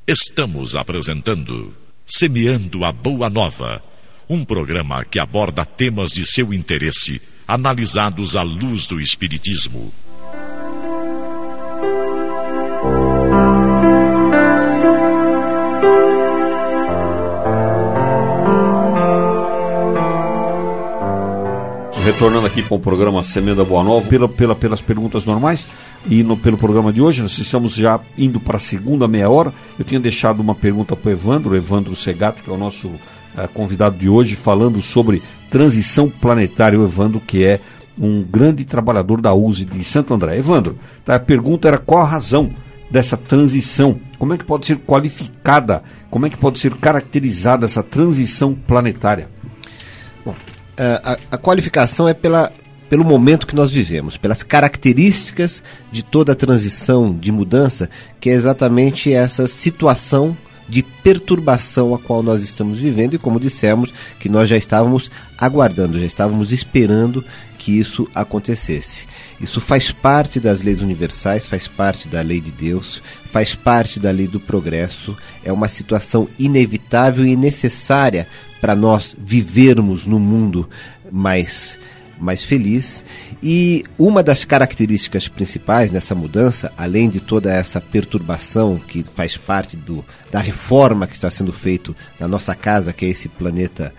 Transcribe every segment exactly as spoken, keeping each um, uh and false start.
Estamos apresentando Semeando a Boa Nova, um programa que aborda temas de seu interesse, analisados à luz do Espiritismo. Retornando aqui com o programa Semeando a Boa Nova, pela, pela, pelas perguntas normais e no, pelo programa de hoje, nós estamos já indo para a segunda meia hora. Eu tinha deixado uma pergunta para o Evandro, Evandro Segato, que é o nosso uh, convidado de hoje, falando sobre transição planetária. O Evandro, que é um grande trabalhador da U S E de Santo André. Evandro, tá, a pergunta era qual a razão dessa transição, como é que pode ser qualificada, como é que pode ser caracterizada essa transição planetária? Bom, a, a qualificação é pela, pelo momento que nós vivemos, pelas características de toda a transição, de mudança, que é exatamente essa situação de perturbação a qual nós estamos vivendo e, como dissemos, que nós já estávamos aguardando, já estávamos esperando que isso acontecesse. Isso faz parte das leis universais, faz parte da lei de Deus, faz parte da lei do progresso, é uma situação inevitável e necessária para nós vivermos num mundo mais, mais feliz. E uma das características principais nessa mudança, além de toda essa perturbação que faz parte do, da reforma que está sendo feita na nossa casa, que é esse planeta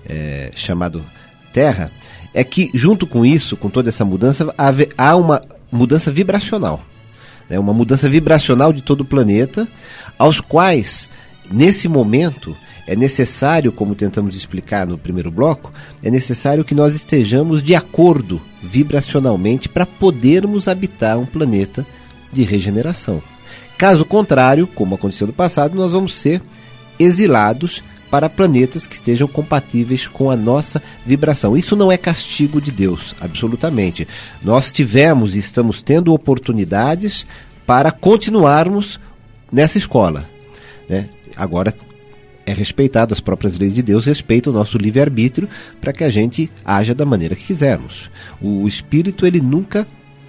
é, chamado Terra, é que junto com isso, com toda essa mudança, há uma mudança vibracional, né? Uma mudança vibracional de todo o planeta, aos quais, nesse momento, é necessário, como tentamos explicar no primeiro bloco, é necessário que nós estejamos de acordo vibracionalmente para podermos habitar um planeta de regeneração. Caso contrário, como aconteceu no passado, nós vamos ser exilados para planetas que estejam compatíveis com a nossa vibração. Isso não é castigo de Deus, absolutamente. Nós tivemos e estamos tendo oportunidades para continuarmos nessa escola, né? Agora é respeitado, as próprias leis de Deus respeitam o nosso livre-arbítrio para que a gente haja da maneira que quisermos. O espírito, ele nunca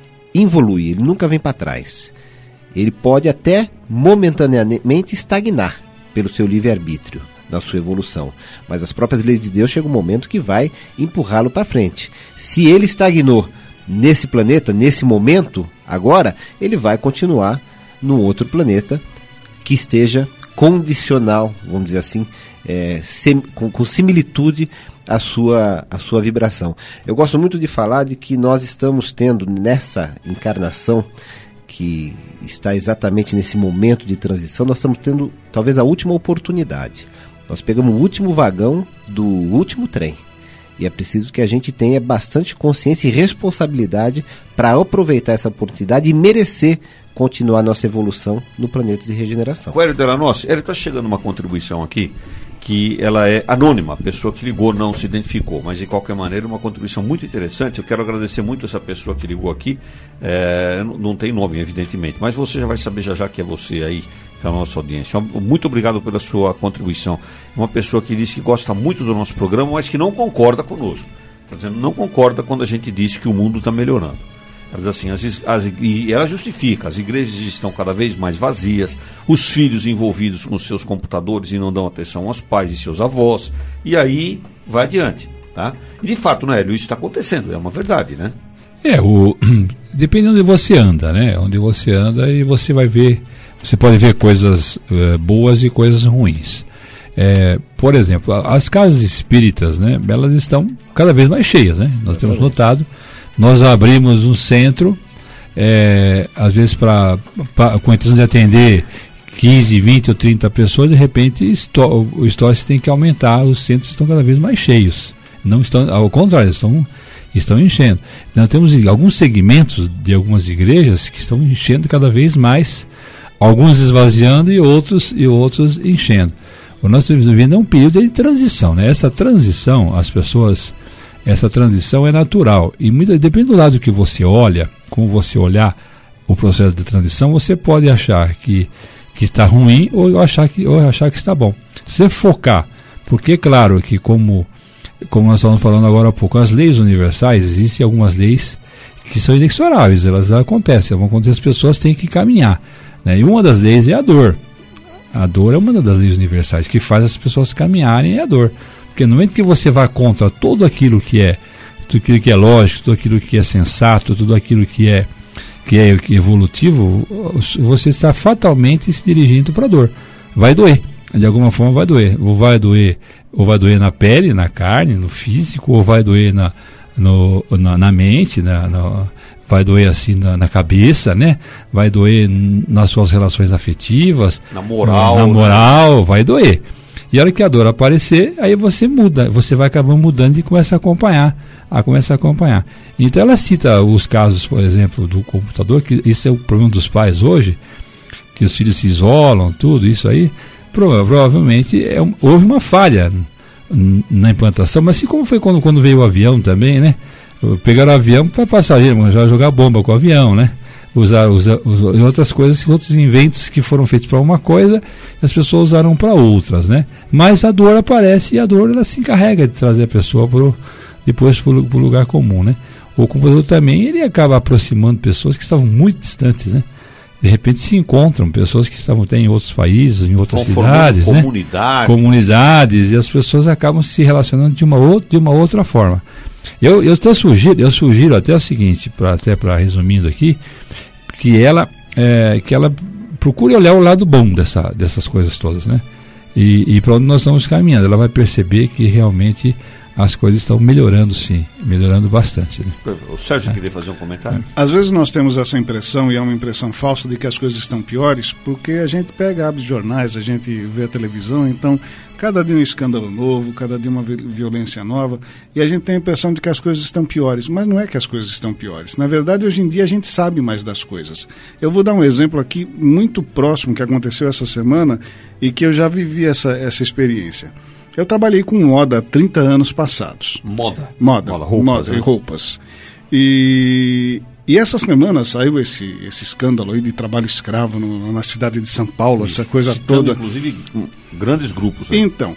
evolui, ele nunca vem para trás. Ele pode até momentaneamente estagnar pelo seu livre-arbítrio, na sua evolução. Mas as próprias leis de Deus chegam um momento que vai empurrá-lo para frente. Se ele estagnou nesse planeta, nesse momento, agora, ele vai continuar num outro planeta que esteja condicional, vamos dizer assim, é, sem, com, com similitude à sua, à sua vibração. Eu gosto muito de falar de que nós estamos tendo nessa encarnação, que está exatamente nesse momento de transição, nós estamos tendo talvez a última oportunidade. Nós pegamos o último vagão do último trem. E é preciso que a gente tenha bastante consciência e responsabilidade para aproveitar essa oportunidade e merecer continuar nossa evolução no planeta de regeneração. O Hélio Delanossi, ele está chegando uma contribuição aqui, que ela é anônima, a pessoa que ligou não se identificou, mas de qualquer maneira uma contribuição muito interessante. Eu quero agradecer muito essa pessoa que ligou aqui, é, não, não tem nome evidentemente, mas você já vai saber já já que é você aí, da nossa audiência. Muito obrigado pela sua contribuição. Uma pessoa que disse que gosta muito do nosso programa, mas que não concorda conosco. Está dizendo, não concorda quando a gente diz que o mundo está melhorando. Ela diz assim, as, as, e ela justifica, as igrejas estão cada vez mais vazias, os filhos envolvidos com seus computadores e não dão atenção aos pais e seus avós, e aí vai adiante, tá? E de fato, né, Hélio, isso está acontecendo, é uma verdade, né? É, o, depende de onde você anda, né? Onde você anda e você vai ver, você pode ver coisas é, boas e coisas ruins. É, por exemplo, as casas espíritas, né, elas estão cada vez mais cheias, né? Nós temos notado. Nós abrimos um centro, é, às vezes pra, pra, com a intenção de atender quinze, vinte ou trinta pessoas, de repente esto, o estoque tem que aumentar, os centros estão cada vez mais cheios. Não estão, ao contrário, estão, estão enchendo. Nós temos alguns segmentos de algumas igrejas que estão enchendo cada vez mais, alguns esvaziando e outros, e outros enchendo. O nós estamos vivendo é um período de transição, né? Essa transição, as pessoas... Essa transição é natural e muito, depende do lado que você olha, como você olhar o processo de transição, você pode achar que, que está ruim ou achar, que, ou achar que está bom. Se você focar, porque é claro que como, como nós estávamos falando agora há pouco, as leis universais, existem algumas leis que são inexoráveis, elas acontecem, vão acontecer, as pessoas têm que caminhar, né? E uma das leis é a dor. A dor é uma das leis universais que faz as pessoas caminharem, é a dor. Porque no momento que você vai contra tudo aquilo que é, tudo aquilo que é lógico, tudo aquilo que é sensato, tudo aquilo que é, que é evolutivo, você está fatalmente se dirigindo para a dor. Vai doer, de alguma forma vai doer. Ou vai doer, ou vai doer na pele, na carne, no físico, ou vai doer na, no, na, na mente, na, na, vai doer assim na, na cabeça, né? Vai doer nas suas relações afetivas, na moral, na, na moral, né? Vai doer. E a hora que a dor aparecer, aí você muda, você vai acabar mudando e começa a acompanhar, a começar a acompanhar. Então ela cita os casos, por exemplo, do computador, que isso é o problema dos pais hoje, que os filhos se isolam, tudo isso aí, provavelmente é, houve uma falha na implantação, mas assim como foi quando, quando veio o avião também, né? Pegaram o avião para passageiro, já jogar bomba com o avião, né? Usar, usar, usar outras coisas, outros inventos que foram feitos para uma coisa, as pessoas usaram para outras, né? Mas a dor aparece e a dor ela se encarrega de trazer a pessoa pro, depois para o lugar comum, né? O computador também ele acaba aproximando pessoas que estavam muito distantes, né? De repente se encontram pessoas que estavam até em outros países, em outras cidades, comunidades, né? Comunidades, e as pessoas acabam se relacionando de uma outra, de uma outra forma. Eu, eu até sugiro, eu sugiro até o seguinte, pra, até para resumindo aqui, que ela, é, que ela procure olhar o lado bom dessa, dessas coisas todas, né? E, e para onde nós estamos caminhando, ela vai perceber que realmente as coisas estão melhorando, sim, melhorando bastante, né? O Sérgio é. queria fazer um comentário. Às vezes nós temos essa impressão, e é uma impressão falsa, de que as coisas estão piores, porque a gente pega, abre jornais, a gente vê a televisão, então cada dia um escândalo novo, cada dia uma violência nova, e a gente tem a impressão de que as coisas estão piores, mas não é que as coisas estão piores. Na verdade, hoje em dia a gente sabe mais das coisas. Eu vou dar um exemplo aqui muito próximo que aconteceu essa semana e que eu já vivi essa, essa experiência. Eu trabalhei com moda há trinta anos passados. Moda? Moda, moda roupas. Moda, né? roupas. E, e essa semana saiu esse, esse escândalo aí de trabalho escravo no, na cidade de São Paulo, isso, essa coisa toda. Inclusive, grandes grupos. Né? Então,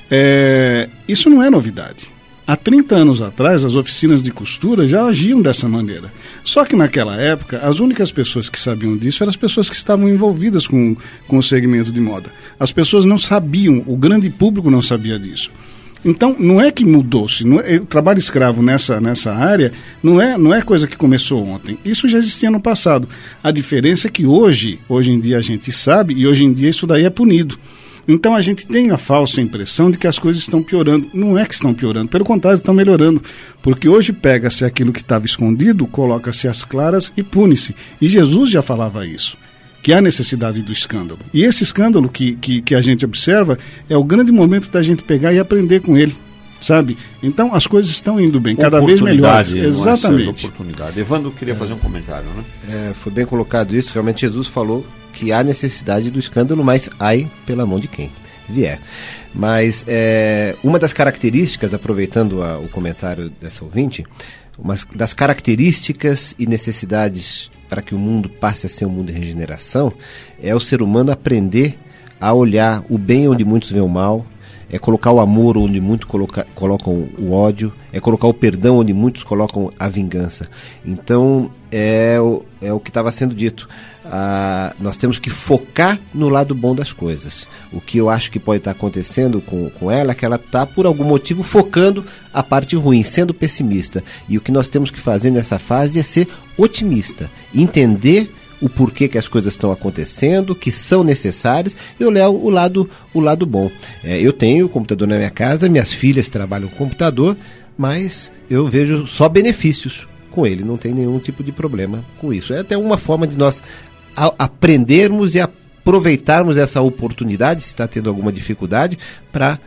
é, isso não é novidade. Há trinta anos atrás, as oficinas de costura já agiam dessa maneira. Só que naquela época, as únicas pessoas que sabiam disso eram as pessoas que estavam envolvidas com, com o segmento de moda. As pessoas não sabiam, o grande público não sabia disso. Então, não é que mudou-se. É, o trabalho escravo nessa, nessa área não é, não é coisa que começou ontem. Isso já existia no passado. A diferença é que hoje, hoje em dia a gente sabe, e hoje em dia isso daí é punido. Então a gente tem a falsa impressão de que as coisas estão piorando. Não é que estão piorando, pelo contrário, estão melhorando. Porque hoje pega-se aquilo que estava escondido, coloca-se às claras e pune-se. E Jesus já falava isso, que há necessidade do escândalo. E esse escândalo que, que, que a gente observa é o grande momento da gente pegar e aprender com ele, sabe? Então as coisas estão indo bem, cada vez melhores. Exatamente. Oportunidade. Evandro queria é. fazer um comentário, né? É, foi bem colocado isso, realmente Jesus falou que há necessidade do escândalo, mas ai pela mão de quem vier. Mas é, uma das características, aproveitando a, o comentário dessa ouvinte, uma das características e necessidades para que o mundo passe a ser um mundo de regeneração é o ser humano aprender a olhar o bem onde muitos veem o mal, é colocar o amor onde muitos coloca, colocam o ódio, é colocar o perdão onde muitos colocam a vingança. Então, é o, é o que estava sendo dito. Ah, nós temos que focar no lado bom das coisas. O que eu acho que pode estar acontecendo com, com ela é que ela está, por algum motivo, focando a parte ruim, sendo pessimista. E o que nós temos que fazer nessa fase é ser otimista, entender o porquê que as coisas estão acontecendo, que são necessárias, e olhar o lado, o lado bom. É, eu tenho computador na minha casa, minhas filhas trabalham com computador, mas eu vejo só benefícios com ele, não tem nenhum tipo de problema com isso. É até uma forma de nós a, aprendermos e aproveitarmos essa oportunidade, se está tendo alguma dificuldade, para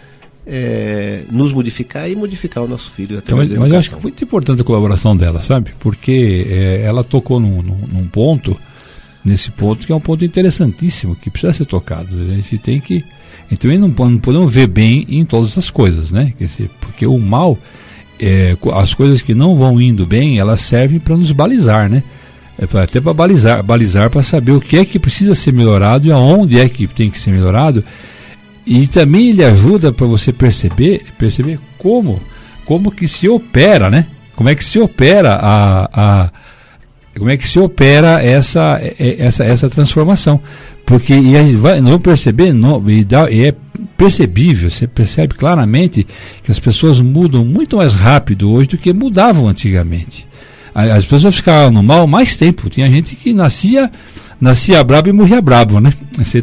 é, nos modificar e modificar o nosso filho. Então, mas mas eu acho que foi muito importante a colaboração dela, sabe? Porque é, ela tocou num, num, num ponto, nesse ponto que é um ponto interessantíssimo, que precisa ser tocado. A gente tem que... Então não, não podemos ver bem em todas as coisas, né? Quer dizer, porque o mal, é, as coisas que não vão indo bem, elas servem para nos balizar, né? É pra, até para balizar, balizar para saber o que é que precisa ser melhorado e aonde é que tem que ser melhorado. E também ele ajuda para você perceber, perceber como, como que se opera, né? Como é que se opera a, a como é que se opera essa, essa, essa transformação. Porque e a gente vai, não perceber, não, e, dá, e é percebível, você percebe claramente que as pessoas mudam muito mais rápido hoje do que mudavam antigamente. As pessoas ficavam no mal mais tempo. Tinha gente que nascia, nascia brabo e morria brabo, né?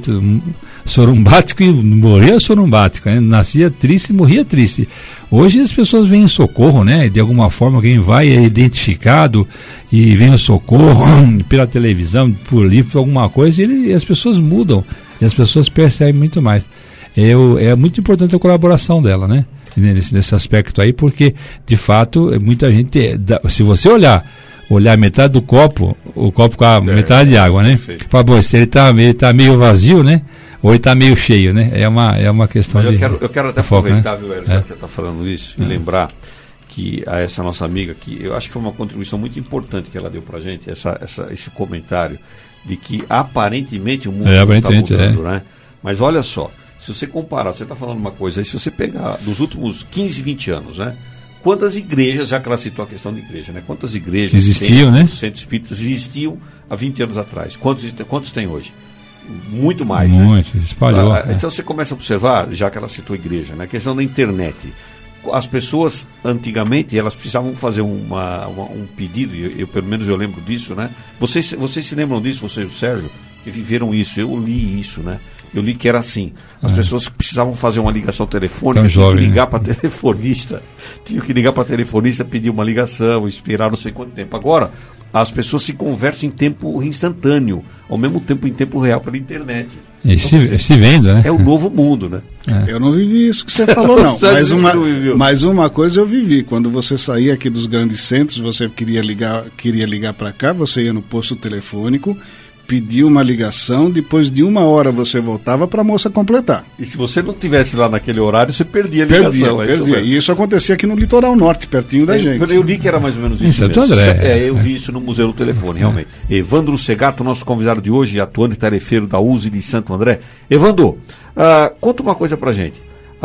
Sorumbático e morria sorumbático, né? Nascia triste e morria triste. Hoje as pessoas vêm em socorro, né? De alguma forma alguém vai, é identificado e vem o socorro pela televisão, por livro, por alguma coisa, e, ele, e as pessoas mudam, e as pessoas percebem muito mais. Eu, é muito importante a colaboração dela, né? Nesse, nesse aspecto aí, porque de fato muita gente, se você olhar olhar metade do copo, o copo com a é, metade de água, né? Fala, bom, se ele está ele tá meio vazio, né? Ou ele está meio cheio, né? É uma, é uma questão Mas eu de quero, eu quero até foco, aproveitar, né? viu, Hélio, é. já que você está falando isso, é. e lembrar que a essa nossa amiga, que eu acho que foi uma contribuição muito importante que ela deu pra gente, essa, essa, esse comentário de que aparentemente o mundo é, está mudando, é. né? Mas olha só, se você comparar, você está falando uma coisa aí, se você pegar dos últimos quinze, vinte anos, né? Quantas igrejas, já que ela citou a questão de igreja, né? Quantas igrejas existiam, tem, né? Centros espíritas existiam há vinte anos atrás? Quantos, quantos tem hoje? Muito mais, Muito, né? espalhou. Ah, então você começa a observar, já que ela citou a igreja, né? A questão da internet. As pessoas, antigamente, elas precisavam fazer uma, uma, um pedido, eu, eu, pelo menos eu lembro disso, né? Vocês, vocês se lembram disso, você e o Sérgio, que viveram isso, eu li isso, né? Eu li que era assim, as é. pessoas precisavam fazer uma ligação telefônica, tinham que ligar, né, para telefonista, tinham que ligar para telefonista, pedir uma ligação, esperar não sei quanto tempo. Agora, as pessoas se conversam em tempo instantâneo, ao mesmo tempo em tempo real pela internet. E então, se, dizer, se vendo, né? É o novo mundo, né? É. Eu não vivi isso que você falou, não. mas, uma, mas uma coisa eu vivi. Quando você saía aqui dos grandes centros, você queria ligar, queria ligar para cá, você ia no posto telefônico, pedia uma ligação, depois de uma hora você voltava para a moça completar. E se você não estivesse lá naquele horário, você perdia a ligação. Perdia, perdia. E isso acontecia aqui no litoral norte, pertinho da eu, gente. Eu li que era mais ou menos isso. Em Santo André. É, eu vi isso no Museu do Telefone, realmente. É. Evandro Segato, nosso convidado de hoje, atuante tarefeiro da U S E de Santo André. Evandro, uh, conta uma coisa pra gente.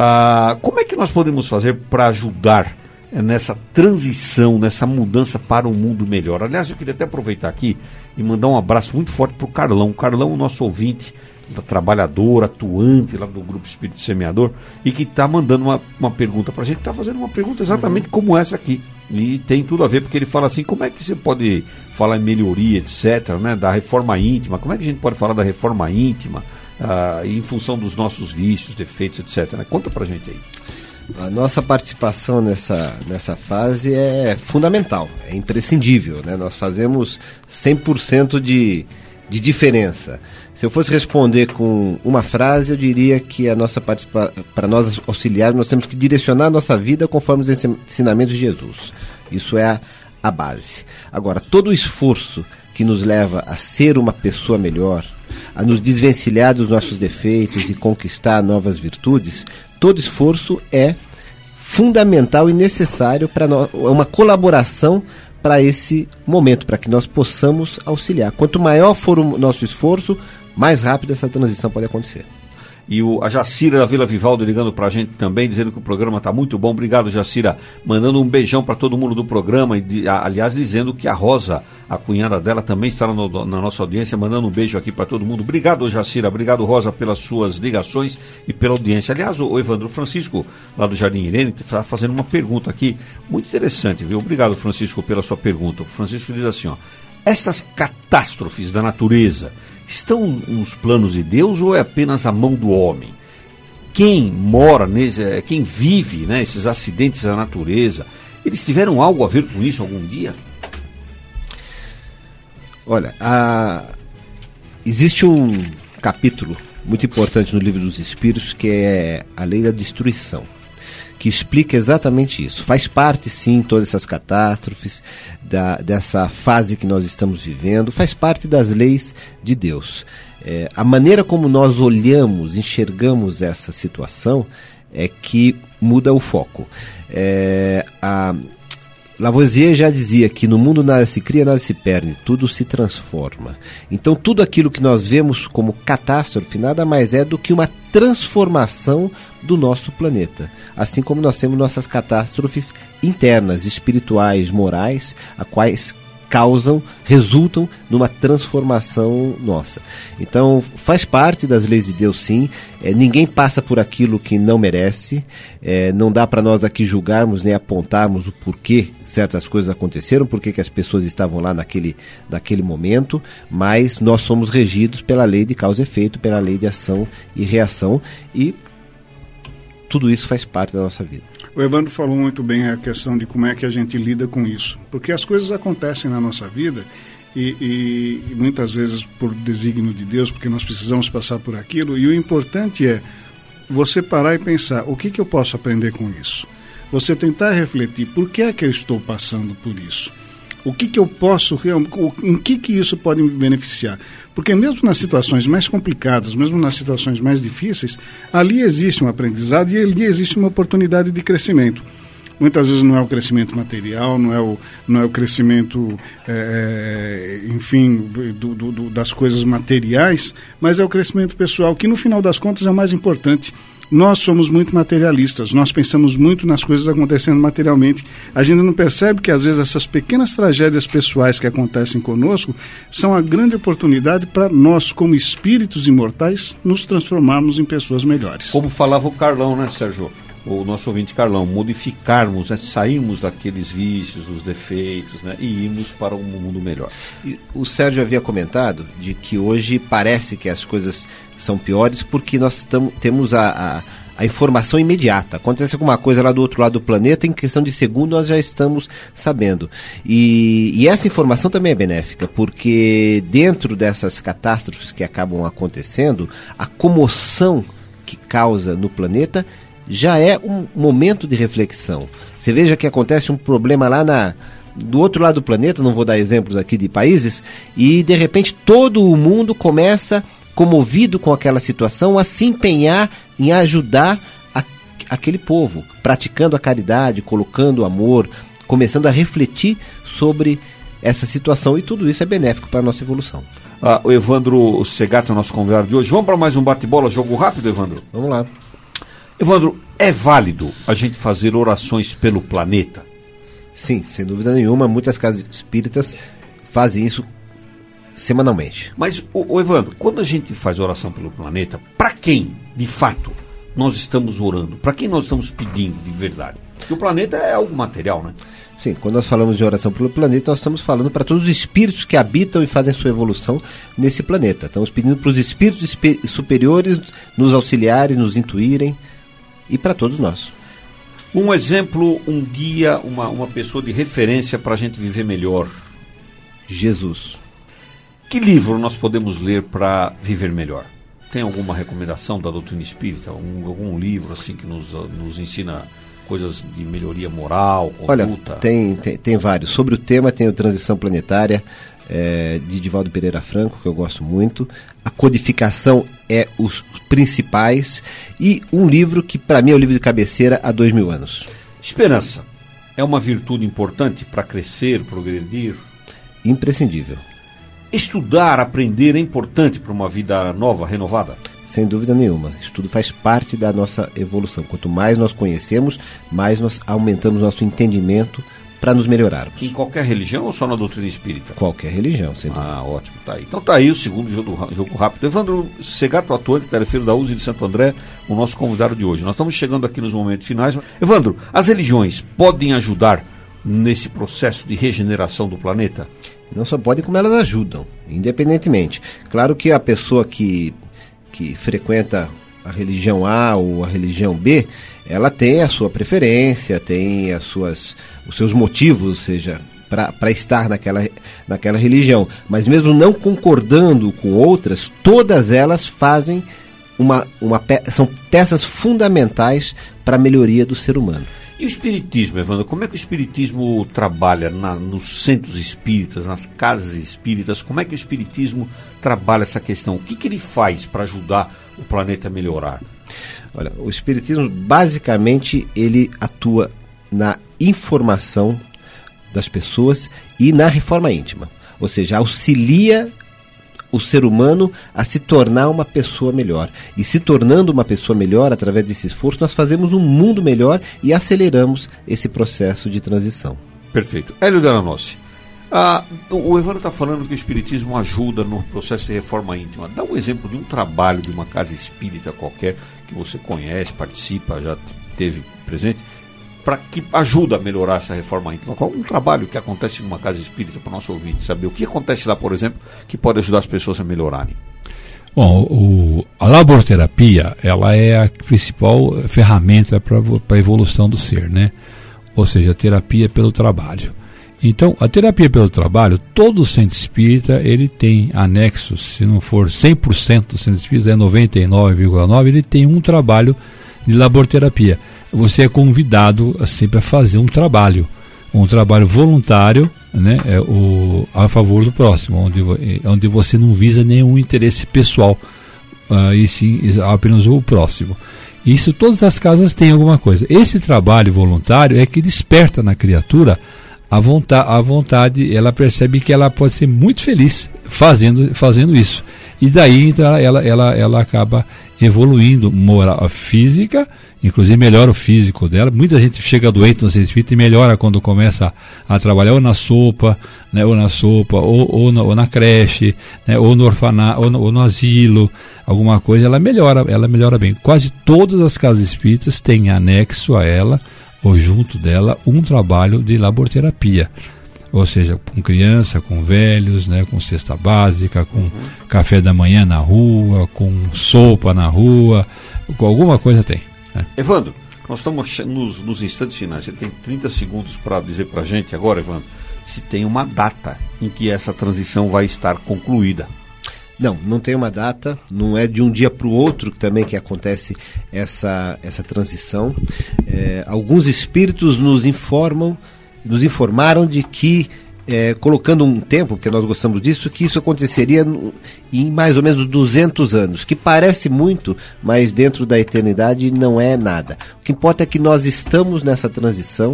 Uh, como é que nós podemos fazer para ajudar nessa transição, nessa mudança para um mundo melhor? Aliás, eu queria até aproveitar aqui e mandar um abraço muito forte para o Carlão. O Carlão, nosso ouvinte, trabalhador, atuante lá do Grupo Espírito Semeador, e que está mandando uma, uma pergunta para a gente, está fazendo uma pergunta exatamente uhum. como essa aqui. E tem tudo a ver, porque ele fala assim, como é que você pode falar em melhoria, etcétera, né, da reforma íntima, como é que a gente pode falar da reforma íntima, uh, em função dos nossos vícios, defeitos, etcétera. Conta para a gente aí. A nossa participação nessa, nessa fase é fundamental, é imprescindível, né? Nós fazemos cem por cento de, de diferença. Se eu fosse responder com uma frase, eu diria que a nossa participa- para nós auxiliar, nós temos que direcionar a nossa vida conforme os ensinamentos de Jesus. Isso é a, a base. Agora, todo o esforço que nos leva a ser uma pessoa melhor, a nos desvencilhar dos nossos defeitos e conquistar novas virtudes, todo esforço é fundamental e necessário para no- uma colaboração para esse momento, para que nós possamos auxiliar. Quanto maior for o nosso esforço, mais rápido essa transição pode acontecer. E o, a Jacira da Vila Vivaldo ligando pra gente também, dizendo que o programa está muito bom. Obrigado, Jacira. Mandando um beijão para todo mundo do programa. E de, a, aliás, dizendo que a Rosa, a cunhada dela, também está no, na nossa audiência, mandando um beijo aqui para todo mundo. Obrigado, Jacira. Obrigado, Rosa, pelas suas ligações e pela audiência. Aliás, o, o Evandro Francisco, lá do Jardim Irene, está fazendo uma pergunta aqui muito interessante, viu? Obrigado, Francisco, pela sua pergunta. O Francisco diz assim, ó, estas catástrofes da natureza estão nos planos de Deus ou é apenas a mão do homem? Quem mora, nesse, quem vive, né, esses acidentes da natureza, eles tiveram algo a ver com isso algum dia? Olha, a... existe um capítulo muito importante no Livro dos Espíritos que é a lei da destruição, que explica exatamente isso. Faz parte, sim, todas essas catástrofes, da, dessa fase que nós estamos vivendo, faz parte das leis de Deus. É, a maneira como nós olhamos, enxergamos essa situação é que muda o foco. É, a Lavoisier já dizia que no mundo nada se cria, nada se perde, tudo se transforma. Então tudo aquilo que nós vemos como catástrofe nada mais é do que uma transformação do nosso planeta. Assim como nós temos nossas catástrofes internas, espirituais, morais, a quais causam, resultam numa transformação nossa. Então, faz parte das leis de Deus, sim. É, ninguém passa por aquilo que não merece. É, não dá para nós aqui julgarmos nem apontarmos o porquê certas coisas aconteceram, porquê que as pessoas estavam lá naquele, naquele momento, mas nós somos regidos pela lei de causa e efeito, pela lei de ação e reação, e tudo isso faz parte da nossa vida. O Evandro falou muito bem a questão de como é que a gente lida com isso. Porque as coisas acontecem na nossa vida e, e, e muitas vezes por desígnio de Deus, porque nós precisamos passar por aquilo. E o importante é você parar e pensar, o que, que eu posso aprender com isso? Você tentar refletir, por que é que eu estou passando por isso? O que, que eu posso, em que, que isso pode me beneficiar? Porque mesmo nas situações mais complicadas, mesmo nas situações mais difíceis, ali existe um aprendizado e ali existe uma oportunidade de crescimento. Muitas vezes não é o crescimento material, não é o, não é o crescimento, é, enfim, do, do, das coisas materiais, mas é o crescimento pessoal, que no final das contas é o mais importante. Nós somos muito materialistas, nós pensamos muito nas coisas acontecendo materialmente. A gente não percebe que, às vezes, essas pequenas tragédias pessoais que acontecem conosco são a grande oportunidade para nós, como espíritos imortais, nos transformarmos em pessoas melhores. Como falava o Carlão, né, Sérgio? O nosso ouvinte Carlão, modificarmos, né, sairmos daqueles vícios, os defeitos, né, e irmos para um mundo melhor. E o Sérgio havia comentado de que hoje parece que as coisas são piores porque nós tamo, temos a, a, a informação imediata. Acontece alguma coisa lá do outro lado do planeta, em questão de segundo nós já estamos sabendo. E, e essa informação também é benéfica, porque dentro dessas catástrofes que acabam acontecendo, a comoção que causa no planeta já é um momento de reflexão. Você veja que acontece um problema lá na, do outro lado do planeta, não vou dar exemplos aqui de países, e de repente todo o mundo começa, comovido com aquela situação, a se empenhar em ajudar a, aquele povo, praticando a caridade, colocando o amor, começando a refletir sobre essa situação, e tudo isso é benéfico para a nossa evolução. Ah, o Evandro Segato é o nosso convidado de hoje. Vamos para mais um bate-bola, jogo rápido, Evandro? Vamos lá. Evandro, é válido a gente fazer orações pelo planeta? Sim, sem dúvida nenhuma. Muitas casas espíritas fazem isso semanalmente. Mas, o, o Evandro, quando a gente faz oração pelo planeta, para quem, de fato, nós estamos orando? Para quem nós estamos pedindo de verdade? Porque o planeta é algo material, né? Sim, quando nós falamos de oração pelo planeta, nós estamos falando para todos os espíritos que habitam e fazem sua evolução nesse planeta. Estamos pedindo para os espíritos superiores nos auxiliarem, nos intuírem, e para todos nós. Um exemplo, um guia, uma, uma pessoa de referência para a gente viver melhor. Jesus. Que livro nós podemos ler para viver melhor? Tem alguma recomendação da doutrina espírita? Um, algum livro assim que nos, nos ensina coisas de melhoria moral, conduta? Olha, tem, tem, tem vários. Sobre o tema tem o Transição Planetária, é, de Divaldo Pereira Franco, que eu gosto muito. A Codificação é os principais. E um livro que para mim é o livro de cabeceira há dois mil anos. Esperança é uma virtude importante para crescer, progredir? Imprescindível. Estudar, aprender é importante para uma vida nova, renovada? Sem dúvida nenhuma. Estudo faz parte da nossa evolução. Quanto mais nós conhecemos, mais nós aumentamos nosso entendimento para nos melhorarmos. Em qualquer religião ou só na doutrina espírita? Qualquer religião, sem dúvida. Ah, ótimo. Tá aí. Então tá aí o segundo jogo, jogo rápido. Evandro Segato, ator de Telefeiro da U S E de Santo André, o nosso convidado de hoje. Nós estamos chegando aqui nos momentos finais. Evandro, as religiões podem ajudar nesse processo de regeneração do planeta? Não só podem, como elas ajudam, independentemente. Claro que a pessoa que, que frequenta a religião A ou a religião B, ela tem a sua preferência, tem as suas, os seus motivos, ou seja, para estar naquela, naquela religião. Mas mesmo não concordando com outras, todas elas fazem uma, uma pe- são peças fundamentais para a melhoria do ser humano. E o espiritismo, Evandro, como é que o espiritismo trabalha na, nos centros espíritas, nas casas espíritas? Como é que o espiritismo trabalha essa questão? O que, que ele faz para ajudar o planeta a melhorar? Olha, o espiritismo, basicamente, ele atua na informação das pessoas e na reforma íntima. Ou seja, auxilia o ser humano a se tornar uma pessoa melhor. E se tornando uma pessoa melhor, através desse esforço, nós fazemos um mundo melhor e aceleramos esse processo de transição. Perfeito. Hélio Delanossi, Ah, o Evandro está falando que o espiritismo ajuda no processo de reforma íntima. Dá um exemplo de um trabalho de uma casa espírita qualquer que você conhece, participa, já teve presente, para que ajuda a melhorar essa reforma íntima. Qual um trabalho que acontece numa casa espírita para o nosso ouvinte saber o que acontece lá, por exemplo, que pode ajudar as pessoas a melhorarem? Bom, o, a laborterapia, ela é a principal ferramenta para a evolução do ser, né? Ou seja, a terapia pelo trabalho. Então, a terapia pelo trabalho, todo centro espírita, ele tem anexos, se não for cem por cento do centro espírita, é noventa e nove vírgula nove por cento, ele tem um trabalho de laborterapia. Você é convidado sempre a fazer um trabalho, um trabalho voluntário, né, é o, a favor do próximo, onde, onde você não visa nenhum interesse pessoal, uh, e sim apenas o próximo. Isso, todas as casas têm alguma coisa. Esse trabalho voluntário é que desperta na criatura a vontade, a vontade, ela percebe que ela pode ser muito feliz fazendo, fazendo isso. E daí então, ela, ela, ela acaba evoluindo moral, física, inclusive melhora o físico dela. Muita gente chega doente no centro espírita e melhora quando começa a, a trabalhar ou na sopa, né, ou na sopa, ou, ou, na, ou na creche, né, ou no orfanato, ou no, ou no asilo, alguma coisa, ela melhora, ela melhora bem. Quase todas as casas espíritas têm anexo a ela, ou junto dela, um trabalho de laborterapia. Ou seja, com criança, com velhos, né, com cesta básica, com uhum. café da manhã na rua, com sopa na rua, com alguma coisa tem. Né? Evandro, nós estamos nos, nos instantes finais. Você tem trinta segundos para dizer para a gente agora, Evandro, se tem uma data em que essa transição vai estar concluída. Não, não tem uma data, não é de um dia para o outro que também que acontece essa, essa transição. É, alguns espíritos nos informam, nos informaram de que, é, colocando um tempo, porque nós gostamos disso, que isso aconteceria no, em mais ou menos duzentos anos, que parece muito, mas dentro da eternidade não é nada. O que importa é que nós estamos nessa transição,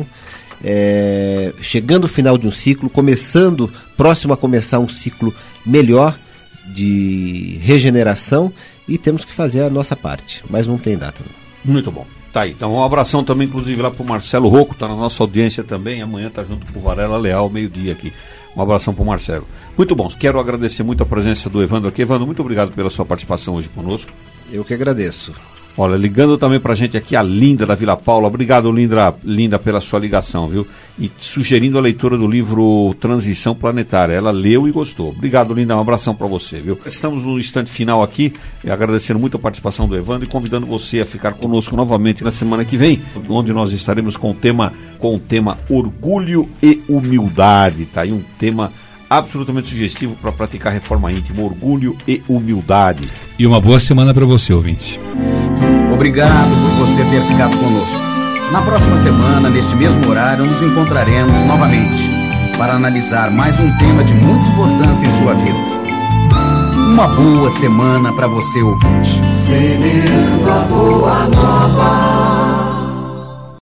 é, chegando ao final de um ciclo, começando, próximo a começar um ciclo melhor, de regeneração, e temos que fazer a nossa parte, mas não tem data. Muito bom. Tá aí. Então um abração também, inclusive, lá pro Marcelo Rocco, tá na nossa audiência também, amanhã tá junto com o Varela Leal, meio-dia aqui. Um abração pro Marcelo. Muito bom, quero agradecer muito a presença do Evandro aqui. Evandro, muito obrigado pela sua participação hoje conosco. Eu que agradeço. Olha, ligando também pra gente aqui a Linda da Vila Paula. Obrigado, Linda, Linda, pela sua ligação, viu? E sugerindo a leitura do livro Transição Planetária. Ela leu e gostou. Obrigado, Linda. Um abração pra você, viu? Estamos no instante final aqui, agradecendo muito a participação do Evandro e convidando você a ficar conosco novamente na semana que vem, onde nós estaremos com o tema, com o tema Orgulho e Humildade. Tá aí um tema absolutamente sugestivo para praticar reforma íntima, orgulho e humildade. E uma boa semana para você, ouvinte. Obrigado por você ter ficado conosco. Na próxima semana, neste mesmo horário, nos encontraremos novamente para analisar mais um tema de muita importância em sua vida. Uma boa semana para você, ouvinte. Semeando a boa nova.